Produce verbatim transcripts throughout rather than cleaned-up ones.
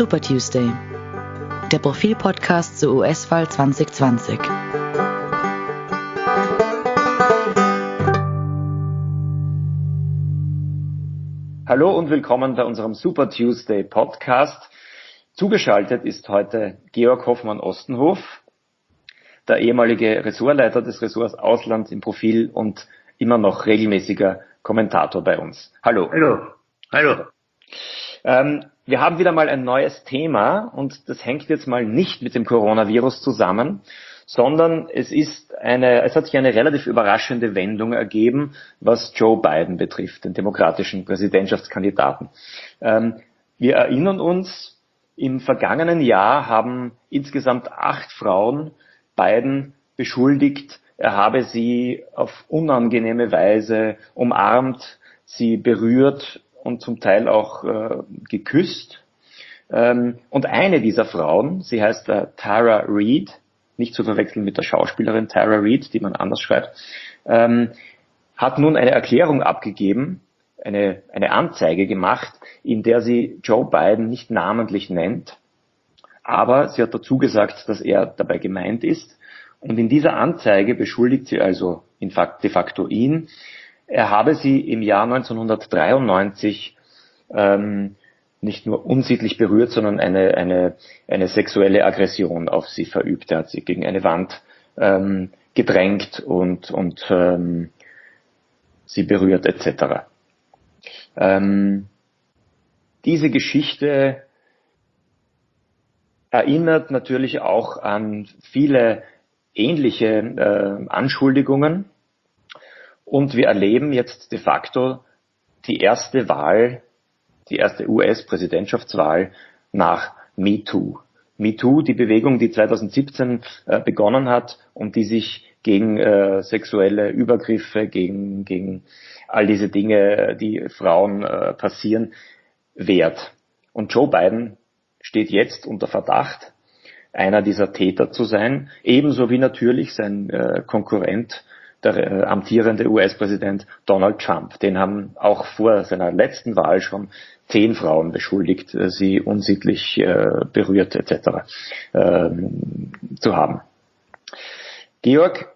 Super Tuesday, der Profil-Podcast zur U S-Wahl zwanzig zwanzig. Hallo und willkommen bei unserem Super Tuesday Podcast. Zugeschaltet ist heute Georg Hoffmann-Ostenhof, der ehemalige Ressortleiter des Ressorts Ausland im Profil und immer noch regelmäßiger Kommentator bei uns. Hallo. Hallo. Hallo. Ähm, wir haben wieder mal ein neues Thema und das hängt jetzt mal nicht mit dem Coronavirus zusammen, sondern es ist eine, es hat sich eine relativ überraschende Wendung ergeben, was Joe Biden betrifft, den demokratischen Präsidentschaftskandidaten. Ähm, wir erinnern uns, im vergangenen Jahr haben insgesamt acht Frauen Biden beschuldigt, er habe sie auf unangenehme Weise umarmt, sie berührt und zum Teil auch äh, geküsst. Ähm, und eine dieser Frauen, sie heißt äh, Tara Reid, nicht zu verwechseln mit der Schauspielerin Tara Reid, die man anders schreibt, ähm, hat nun eine Erklärung abgegeben, eine, eine Anzeige gemacht, in der sie Joe Biden nicht namentlich nennt, aber sie hat dazu gesagt, dass er dabei gemeint ist. Und in dieser Anzeige beschuldigt sie also in fact, de facto ihn, er habe sie im Jahr neunzehnhundertdreiundneunzig ähm, nicht nur unsittlich berührt, sondern eine, eine, eine sexuelle Aggression auf sie verübt. Er hat sie gegen eine Wand ähm, gedrängt und, und ähm, sie berührt et cetera. Ähm, diese Geschichte erinnert natürlich auch an viele ähnliche äh, Anschuldigungen. Und wir erleben jetzt de facto die erste Wahl, die erste U S-Präsidentschaftswahl nach MeToo. MeToo, die Bewegung, die zweitausendsiebzehn äh, begonnen hat und die sich gegen äh, sexuelle Übergriffe, gegen, gegen all diese Dinge, die Frauen äh, passieren, wehrt. Und Joe Biden steht jetzt unter Verdacht, einer dieser Täter zu sein, ebenso wie natürlich sein äh, Konkurrent, der äh, amtierende U S-Präsident Donald Trump. Den haben auch vor seiner letzten Wahl schon zehn Frauen beschuldigt, äh, sie unsittlich äh, berührt et cetera ähm, zu haben. Georg,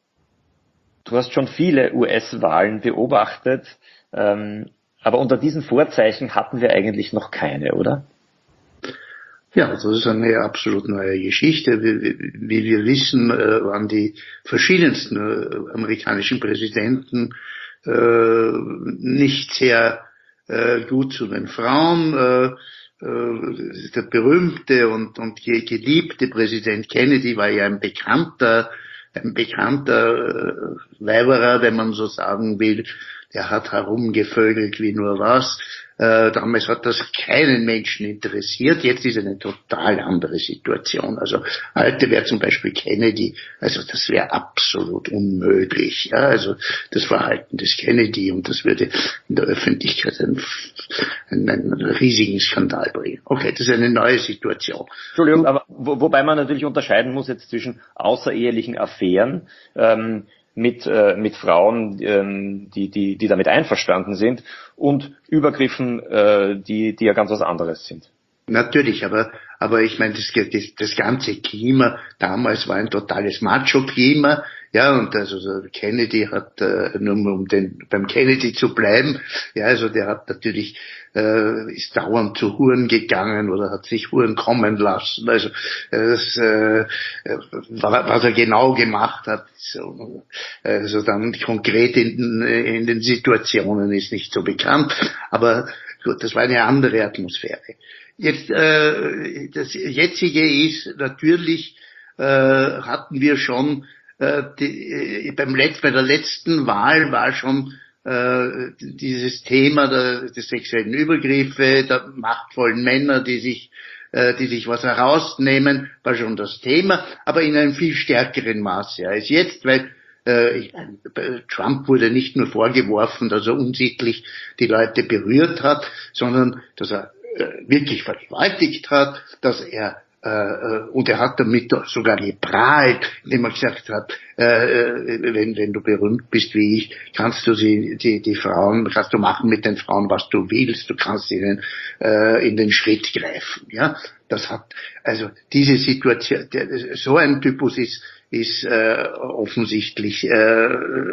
du hast schon viele U S-Wahlen beobachtet, ähm, aber unter diesen Vorzeichen hatten wir eigentlich noch keine, oder? Ja, das ist eine absolut neue Geschichte. Wie, wie wir wissen, äh, waren die verschiedensten äh, amerikanischen Präsidenten äh, nicht sehr äh, gut zu den Frauen. Äh, äh, der berühmte und, und geliebte Präsident Kennedy war ja ein bekannter, ein bekannter äh, Weiberer, wenn man so sagen will. Der hat herumgevögelt wie nur was. Äh, damals hat das keinen Menschen interessiert. Jetzt ist eine total andere Situation. Also heute wäre zum Beispiel Kennedy, also das wäre absolut unmöglich. Ja, also das Verhalten des Kennedy, und das würde in der Öffentlichkeit einen, einen, einen riesigen Skandal bringen. Okay, das ist eine neue Situation. Entschuldigung, aber wo, wobei man natürlich unterscheiden muss jetzt zwischen außerehelichen Affären, ähm, mit äh, mit Frauen, ähm, die die die damit einverstanden sind, und Übergriffen, äh, die die ja ganz was anderes sind. Natürlich, aber aber ich meine, das, das das ganze Klima damals war ein totales Macho-Klima, ja, und also Kennedy hat äh, nur um den beim Kennedy zu bleiben, ja, also der hat natürlich äh, ist dauernd zu Huren gegangen oder hat sich Huren kommen lassen, also das, äh, was er genau gemacht hat, so, also dann konkret in, in den Situationen ist nicht so bekannt, aber gut, das war eine andere Atmosphäre. Jetzt, äh, das jetzige ist natürlich, äh, hatten wir schon äh, die, äh, beim Letz-, bei der letzten Wahl war schon äh, dieses Thema der, des sexuellen Übergriffe, der machtvollen Männer, die sich, äh, die sich was herausnehmen, war schon das Thema, aber in einem viel stärkeren Maße als jetzt, weil äh, Trump wurde nicht nur vorgeworfen, dass er unsittlich die Leute berührt hat, sondern dass er wirklich vergewaltigt hat, dass er Äh, und er hat damit sogar geprahlt, indem er gesagt hat, äh, wenn, wenn du berühmt bist wie ich, kannst du die, die, die Frauen, kannst du machen mit den Frauen, was du willst, du kannst ihnen äh, in den Schritt greifen. Ja, das hat, also diese Situation, der, so ein Typus ist, ist äh, offensichtlich äh,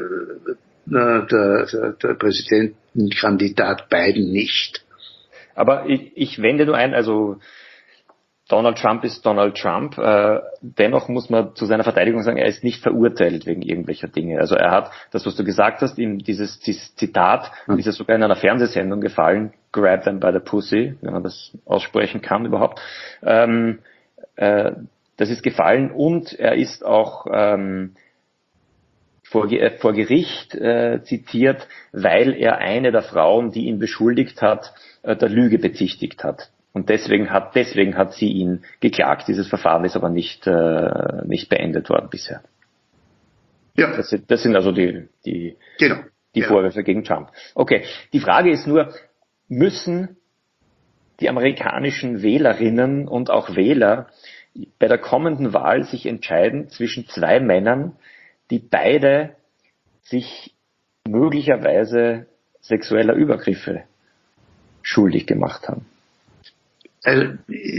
der, der, der Präsidentenkandidat Biden nicht. Aber ich, ich wende nur ein, also Donald Trump ist Donald Trump. Äh, dennoch muss man zu seiner Verteidigung sagen, er ist nicht verurteilt wegen irgendwelcher Dinge. Also er hat, das was du gesagt hast, ihm dieses, dieses Zitat, hm. ist ja sogar in einer Fernsehsendung gefallen, grab them by the pussy, wenn man das aussprechen kann überhaupt. Ähm, äh, das ist gefallen und er ist auch ähm, vor, äh, vor Gericht äh, zitiert, weil er eine der Frauen, die ihn beschuldigt hat, äh, der Lüge bezichtigt hat. Und deswegen hat, deswegen hat sie ihn geklagt. Dieses Verfahren ist aber nicht, äh, nicht beendet worden bisher. Ja. Das sind, das sind also die, die, genau. die ja. Vorwürfe gegen Trump. Okay. Die Frage ist nur, müssen die amerikanischen Wählerinnen und auch Wähler bei der kommenden Wahl sich entscheiden zwischen zwei Männern, die beide sich möglicherweise sexueller Übergriffe schuldig gemacht haben? Also,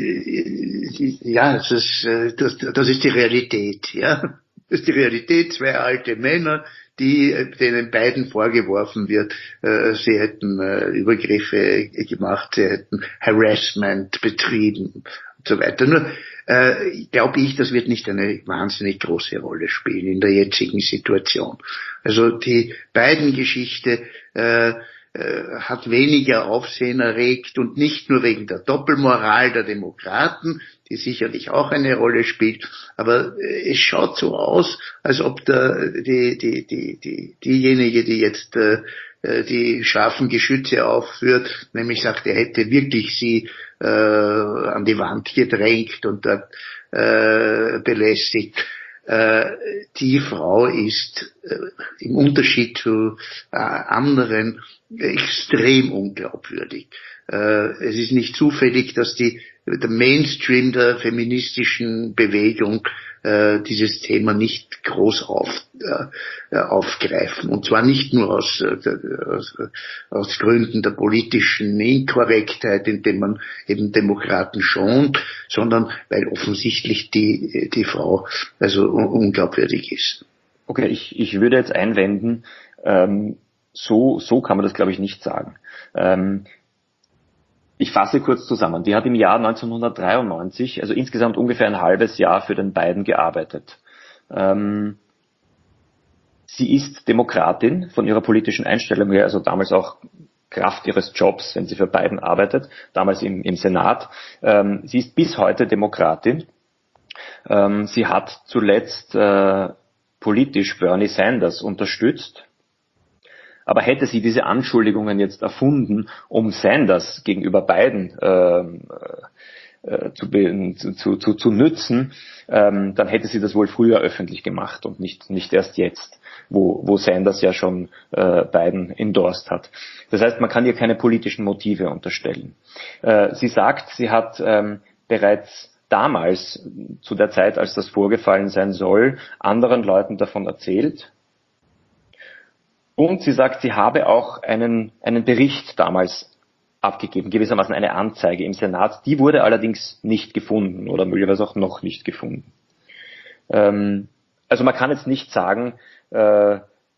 ja, das ist, das, das ist die Realität, ja. Das ist die Realität, zwei alte Männer, die, denen beiden vorgeworfen wird, sie hätten Übergriffe gemacht, sie hätten Harassment betrieben und so weiter. Nur, äh, glaube ich, das wird nicht eine wahnsinnig große Rolle spielen in der jetzigen Situation. Also die beiden Geschichte, äh, hat weniger Aufsehen erregt und nicht nur wegen der Doppelmoral der Demokraten, die sicherlich auch eine Rolle spielt, aber es schaut so aus, als ob der, die, die, die, die, diejenige, die jetzt äh, die scharfen Geschütze aufführt, nämlich sagt, er hätte wirklich sie äh, an die Wand gedrängt und äh, belästigt. Die Frau ist äh, im Unterschied zu äh, anderen extrem unglaubwürdig. Äh, es ist nicht zufällig, dass die, der Mainstream der feministischen Bewegung äh, dieses Thema nicht groß auf, äh, aufgreifen. Und zwar nicht nur aus, äh, aus, aus Gründen der politischen Inkorrektheit, indem man eben Demokraten schont, sondern weil offensichtlich die, die Frau also unglaubwürdig ist. Okay, ich, ich würde jetzt einwenden, ähm, so, so kann man das, glaube ich, nicht sagen. Ähm, Ich fasse kurz zusammen. Die hat im Jahr neunzehnhundertdreiundneunzig, also insgesamt ungefähr ein halbes Jahr für den Biden gearbeitet. Ähm, sie ist Demokratin von ihrer politischen Einstellung her, also damals auch Kraft ihres Jobs, wenn sie für Biden arbeitet, damals im, im Senat. Ähm, sie ist bis heute Demokratin. Ähm, sie hat zuletzt äh, politisch Bernie Sanders unterstützt. Aber hätte sie diese Anschuldigungen jetzt erfunden, um Sanders gegenüber Biden äh, äh, zu, zu, zu, zu nützen, ähm, dann hätte sie das wohl früher öffentlich gemacht und nicht, nicht erst jetzt, wo, wo Sanders ja schon äh, Biden endorsed hat. Das heißt, man kann ihr keine politischen Motive unterstellen. Äh, sie sagt, sie hat ähm, bereits damals, zu der Zeit, als das vorgefallen sein soll, anderen Leuten davon erzählt. Und sie sagt, sie habe auch einen, einen Bericht damals abgegeben, gewissermaßen eine Anzeige im Senat. Die wurde allerdings nicht gefunden oder möglicherweise auch noch nicht gefunden. Ähm, also man kann jetzt nicht sagen, äh,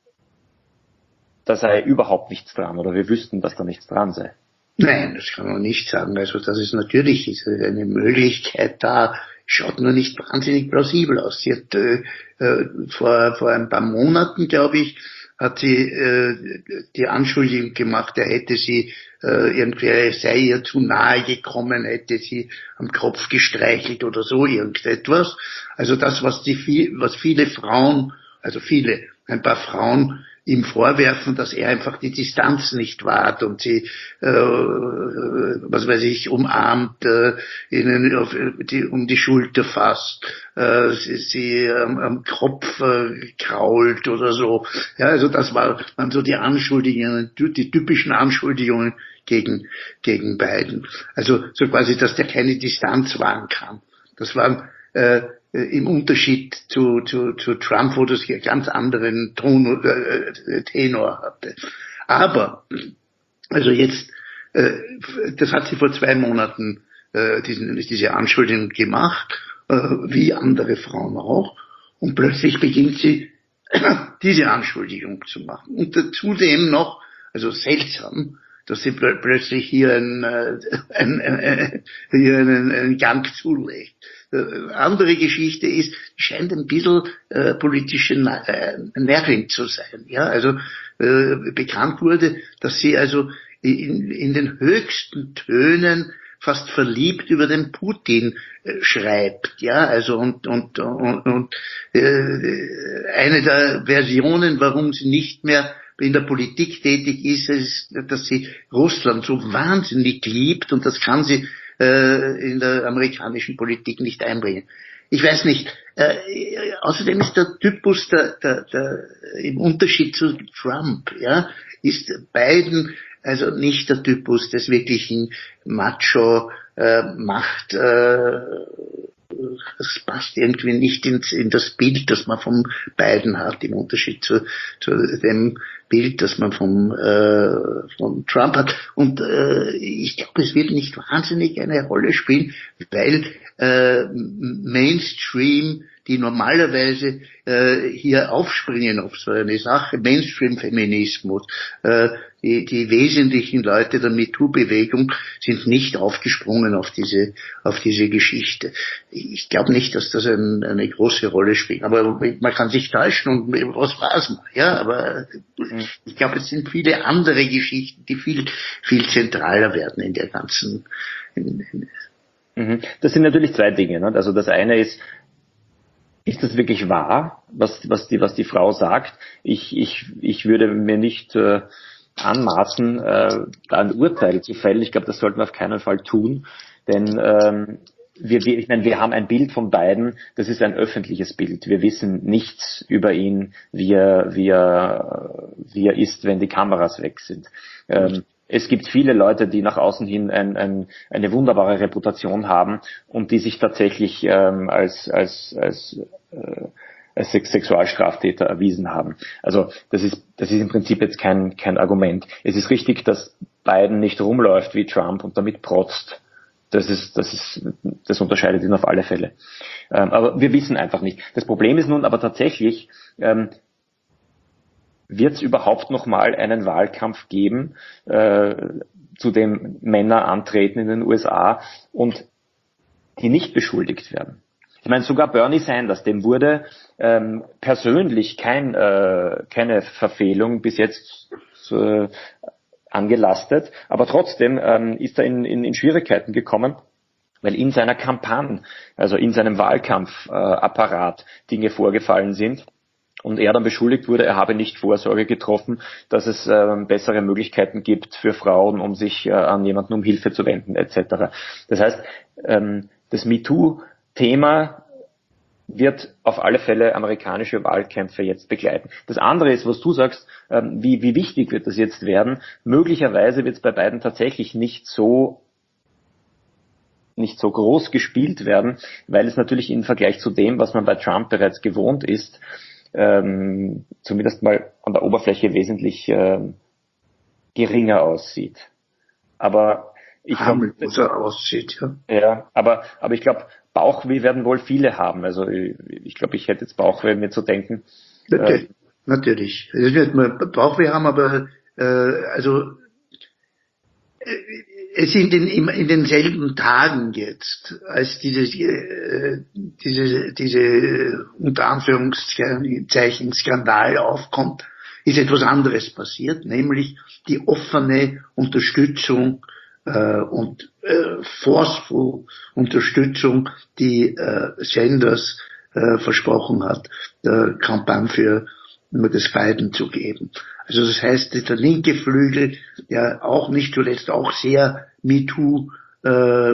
da sei überhaupt nichts dran oder wir wüssten, dass da nichts dran sei. Nein, das kann man nicht sagen. Also das ist natürlich ist eine Möglichkeit da, schaut nur nicht wahnsinnig plausibel aus. Sie hat äh, vor, vor ein paar Monaten, glaube ich, hat sie äh, die Anschuldigung gemacht, er hätte sie äh, irgendwie, er sei ihr zu nahe gekommen, hätte sie am Kopf gestreichelt oder so irgendetwas. Also das, was die was viele Frauen, also viele, ein paar Frauen ihm vorwerfen, dass er einfach die Distanz nicht wahrt und sie, äh, was weiß ich, umarmt, äh, ihnen auf die, um die Schulter fasst, äh, sie, sie ähm, am Kopf äh, krault oder so. Ja, also das war, waren so die Anschuldigungen, die typischen Anschuldigungen gegen gegen Biden. Also so quasi, dass der keine Distanz wahren kann. Das war äh, im Unterschied zu, zu, zu Trump, wo das hier ganz anderen Ton, äh, Tenor hatte. Aber, also jetzt, äh, das hat sie vor zwei Monaten, äh, diesen, diese Anschuldigung gemacht, äh, wie andere Frauen auch. Und plötzlich beginnt sie, diese Anschuldigung zu machen. Und zudem noch, also seltsam, dass sie pl- plötzlich hier, ein, äh, ein, ein, hier einen, einen Gang zulegt. Äh, andere Geschichte ist, scheint ein bisschen äh, politische Na- äh, Närrin zu sein. Ja, also äh, bekannt wurde, dass sie also in, in den höchsten Tönen fast verliebt über den Putin äh, schreibt, ja, also und und und, und äh, eine der Versionen, warum sie nicht mehr in der Politik tätig ist, ist, dass sie Russland so wahnsinnig liebt und das kann sie äh, in der amerikanischen Politik nicht einbringen. Ich weiß nicht. Äh, außerdem ist der Typus der, der, der im Unterschied zu Trump, ja, ist Biden also nicht der Typus des wirklichen Macho äh, Macht. Äh, das passt irgendwie nicht ins, in das Bild, das man von Biden hat, im Unterschied zu, zu dem Bild, das man vom, äh, von Trump hat. Und äh, ich glaube, es wird nicht wahnsinnig eine Rolle spielen, weil äh, Mainstream, die normalerweise äh, hier aufspringen auf so eine Sache, Mainstream-Feminismus, äh, die, die wesentlichen Leute der MeToo-Bewegung sind nicht aufgesprungen auf diese, auf diese Geschichte. Ich glaube nicht, dass das ein, eine große Rolle spielt. Aber man kann sich täuschen und was weiß man, ja, aber mhm. ich glaube, es sind viele andere Geschichten, die viel, viel zentraler werden in der ganzen, in, in das sind natürlich zwei Dinge, ne? Also das eine ist, ist das wirklich wahr, was, was die, was die Frau sagt? Ich, ich, ich würde mir nicht äh, anmaßen, äh, da ein Urteil zu fällen. Ich glaube, das sollten wir auf keinen Fall tun, denn ähm, wir, wir, ich meine, wir haben ein Bild von Biden, das ist ein öffentliches Bild. Wir wissen nichts über ihn, wie er, wie er, wie er ist, wenn die Kameras weg sind. Ähm, Es gibt viele Leute, die nach außen hin ein, ein, eine wunderbare Reputation haben und die sich tatsächlich ähm, als, als, als, äh, als Sexualstraftäter erwiesen haben. Also das ist, das ist im Prinzip jetzt kein, kein Argument. Es ist richtig, dass Biden nicht rumläuft wie Trump und damit protzt. Das ist, das ist, das unterscheidet ihn auf alle Fälle. Ähm, aber wir wissen einfach nicht. Das Problem ist nun aber tatsächlich, ähm, wird es überhaupt noch mal einen Wahlkampf geben, äh, zu dem Männer antreten in den U S A und die nicht beschuldigt werden? Ich meine, sogar Bernie Sanders, dem wurde ähm, persönlich kein, äh, keine Verfehlung bis jetzt äh, angelastet, aber trotzdem ähm, ist er in, in, in Schwierigkeiten gekommen, weil in seiner Kampagne, also in seinem Wahlkampfapparat äh, Dinge vorgefallen sind. Und er dann beschuldigt wurde, er habe nicht Vorsorge getroffen, dass es äh, bessere Möglichkeiten gibt für Frauen, um sich äh, an jemanden um Hilfe zu wenden, et cetera. Das heißt, ähm, das MeToo-Thema wird auf alle Fälle amerikanische Wahlkämpfe jetzt begleiten. Das andere ist, was du sagst, ähm, wie, wie wichtig wird das jetzt werden? Möglicherweise wird es bei beiden tatsächlich nicht so nicht so groß gespielt werden, weil es natürlich im Vergleich zu dem, was man bei Trump bereits gewohnt ist, Ähm, zumindest mal an der Oberfläche wesentlich ähm, geringer aussieht. Aber ich glaube, aussieht, ja. Ja, aber aber ich glaube, Bauchweh werden wohl viele haben. Also ich, ich glaube, ich hätte jetzt Bauchweh, mir zu denken. Natürlich, äh, natürlich. Es wird man Bauchweh haben, aber äh, also äh, es sind in, in denselben Tagen jetzt, als dieses, äh, diese, diese unter Anführungszeichen Skandal aufkommt, ist etwas anderes passiert, nämlich die offene Unterstützung äh, und äh, forceful Unterstützung, die äh, Sanders äh, versprochen hat, der Kampagne für das Biden zu geben. Also das heißt, der linke Flügel, der auch nicht zuletzt auch sehr MeToo äh,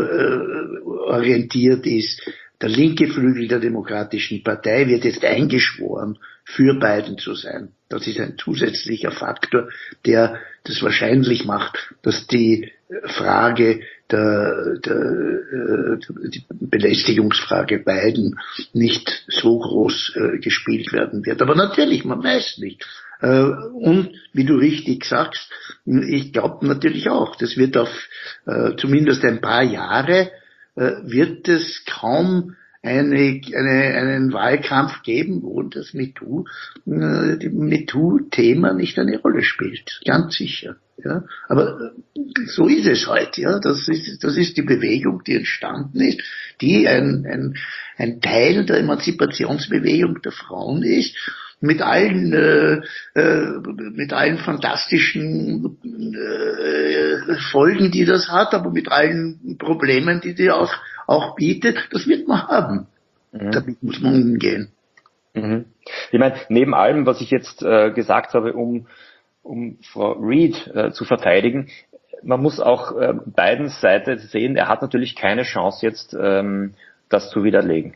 orientiert ist, der linke Flügel der Demokratischen Partei wird jetzt eingeschworen, für Biden zu sein. Das ist ein zusätzlicher Faktor, der das wahrscheinlich macht, dass die Frage der, der, die Belästigungsfrage Biden nicht so groß äh, gespielt werden wird. Aber natürlich, man weiß nicht. Äh, und wie du richtig sagst, ich glaube natürlich auch, das wird auf äh, zumindest ein paar Jahre, äh, wird es kaum eine, eine, einen Wahlkampf geben, wo das MeToo, äh, die MeToo-Thema nicht eine Rolle spielt. Ganz sicher. Ja, aber so ist es halt, ja. Das ist, das ist die Bewegung, die entstanden ist, die ein, ein, ein Teil der Emanzipationsbewegung der Frauen ist, mit allen, äh, äh, mit allen fantastischen äh, Folgen, die das hat, aber mit allen Problemen, die die auch, auch bietet. Das wird man haben. Mhm. Damit muss man umgehen. Mhm. Ich meine, neben allem, was ich jetzt äh, gesagt habe, um um Frau Reid äh, zu verteidigen. Man muss auch äh, Bidens Seite sehen, er hat natürlich keine Chance jetzt, ähm, das zu widerlegen.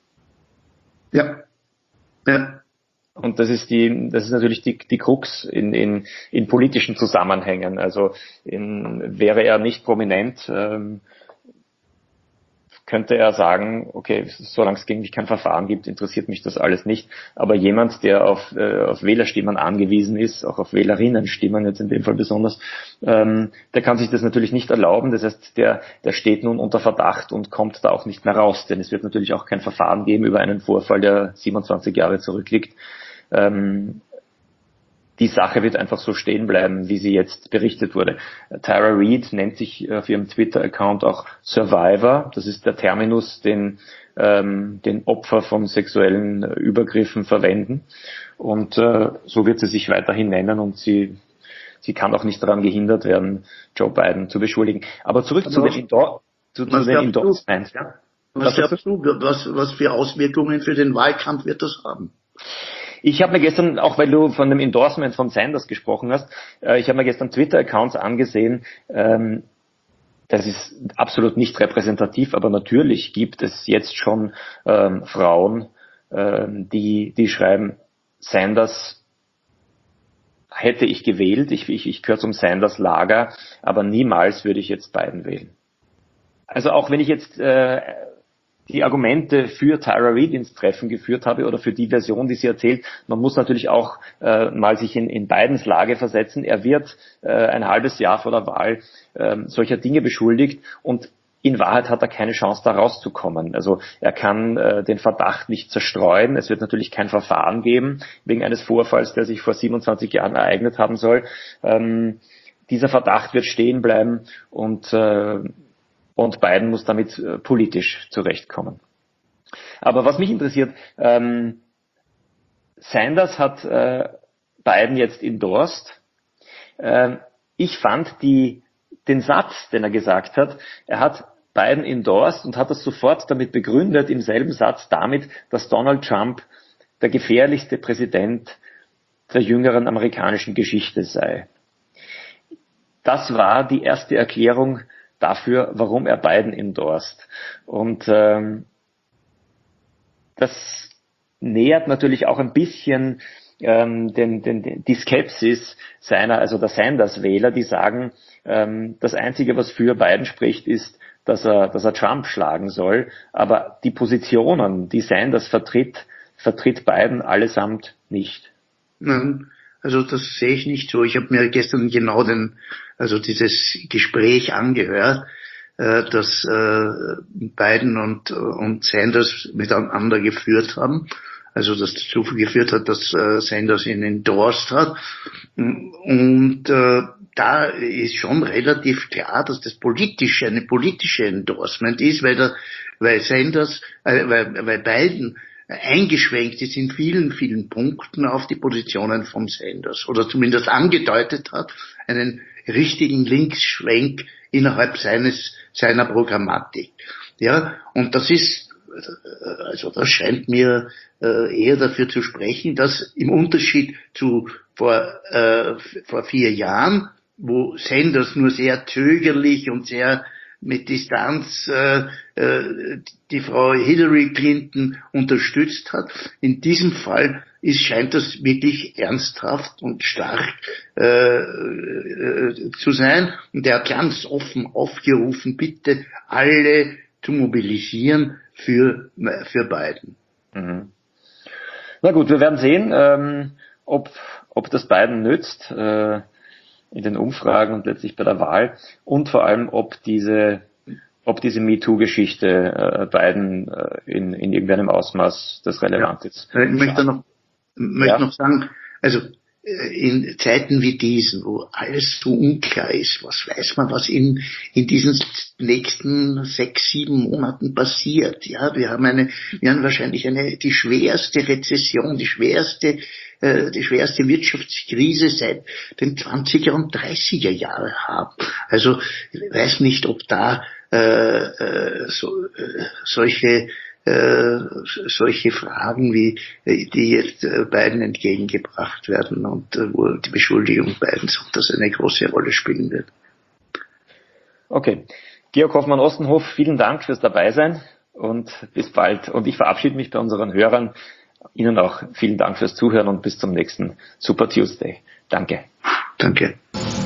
Ja. Ja. Und das ist die, das ist natürlich die, die Krux in, in, in politischen Zusammenhängen. Also in, wäre er nicht prominent, ähm, könnte er sagen, okay, solange es gegen mich kein Verfahren gibt, interessiert mich das alles nicht. Aber jemand, der auf, äh, auf Wählerstimmen angewiesen ist, auch auf Wählerinnenstimmen jetzt in dem Fall besonders, ähm, der kann sich das natürlich nicht erlauben. Das heißt, der, der steht nun unter Verdacht und kommt da auch nicht mehr raus. Denn es wird natürlich auch kein Verfahren geben über einen Vorfall, der siebenundzwanzig Jahre zurückliegt. Ähm, Die Sache wird einfach so stehen bleiben, wie sie jetzt berichtet wurde. Tara Reid nennt sich auf ihrem Twitter-Account auch Survivor. Das ist der Terminus, den, ähm, den Opfer von sexuellen Übergriffen verwenden. Und äh, so wird sie sich weiterhin nennen und sie, sie kann auch nicht daran gehindert werden, Joe Biden zu beschuldigen. Aber zurück zu den, Indor- zu, zu den Endorsements. Ja? Was glaubst du, was, was für Auswirkungen für den Wahlkampf wird das haben? Ich habe mir gestern, auch weil du von dem Endorsement von Sanders gesprochen hast, äh, ich habe mir gestern Twitter-Accounts angesehen, ähm, das ist absolut nicht repräsentativ, aber natürlich gibt es jetzt schon ähm, Frauen, ähm, die, die schreiben, Sanders hätte ich gewählt, ich, ich, ich gehöre zum Sanders-Lager, aber niemals würde ich jetzt Biden wählen. Also auch wenn ich jetzt äh, die Argumente für Tara Reid ins Treffen geführt habe oder für die Version, die sie erzählt, man muss natürlich auch äh, mal sich in, in Bidens Lage versetzen. Er wird äh, ein halbes Jahr vor der Wahl äh, solcher Dinge beschuldigt und in Wahrheit hat er keine Chance, da rauszukommen. Also er kann äh, den Verdacht nicht zerstreuen. Es wird natürlich kein Verfahren geben wegen eines Vorfalls, der sich vor siebenundzwanzig Jahren ereignet haben soll. Ähm, dieser Verdacht wird stehen bleiben und äh, Und Biden muss damit äh, politisch zurechtkommen. Aber was mich interessiert, ähm, Sanders hat äh, Biden jetzt endorsed. Ähm, ich fand die, den Satz, den er gesagt hat, er hat Biden endorsed und hat das sofort damit begründet, im selben Satz damit, dass Donald Trump der gefährlichste Präsident der jüngeren amerikanischen Geschichte sei. Das war die erste Erklärung dafür, warum er Biden endorst. Und ähm, das nähert natürlich auch ein bisschen ähm, den, den, die Skepsis seiner, also der Sanders-Wähler, die sagen, ähm, das Einzige, was für Biden spricht, ist, dass er, dass er Trump schlagen soll. Aber die Positionen, die Sanders vertritt, vertritt Biden allesamt nicht. Nein. Also das sehe ich nicht so. Ich habe mir gestern genau den, also dieses Gespräch angehört, äh, das äh, Biden und, und Sanders miteinander geführt haben. Also das dazu geführt hat, dass äh, Sanders ihn endorsed hat. Und äh, da ist schon relativ klar, dass das politische, eine politische Endorsement ist, weil, der, weil Sanders, äh, weil, weil Biden eingeschwenkt ist in vielen, vielen Punkten auf die Positionen von Sanders oder zumindest angedeutet hat, einen richtigen Linksschwenk innerhalb seines, seiner Programmatik. Ja, und das ist, also das scheint mir äh, eher dafür zu sprechen, dass im Unterschied zu vor, äh, vor vier Jahren, wo Sanders nur sehr zögerlich und sehr mit Distanz äh, äh, die Frau Hillary Clinton unterstützt hat. In diesem Fall ist, scheint das wirklich ernsthaft und stark äh, äh, zu sein. Und er hat ganz offen aufgerufen, bitte alle zu mobilisieren für, für Biden. Mhm. Na gut, wir werden sehen, ähm, ob, ob das Biden nützt äh, in den Umfragen und letztlich bei der Wahl und vor allem, ob diese ob diese MeToo-Geschichte äh, Biden äh, in, in irgendeinem Ausmaß das relevant ja. ist. Ich möchte noch, möchte ja. noch sagen, also in Zeiten wie diesen, wo alles so unklar ist, was weiß man, was in, in diesen nächsten sechs, sieben Monaten passiert. Ja, wir haben eine, wir haben wahrscheinlich eine, die schwerste Rezession, die schwerste, äh, die schwerste Wirtschaftskrise seit den zwanziger und dreißiger Jahren haben. Also, ich weiß nicht, ob da, äh, äh, so, äh, solche, Äh, solche Fragen wie die jetzt äh, Biden entgegengebracht werden und äh, wo die Beschuldigung Bidens, ob das eine große Rolle spielen wird. Okay. Georg Hoffmann-Ostenhof, vielen Dank fürs Dabeisein und bis bald. Und ich verabschiede mich bei unseren Hörern. Ihnen auch vielen Dank fürs Zuhören und bis zum nächsten Super Tuesday. Danke. Danke.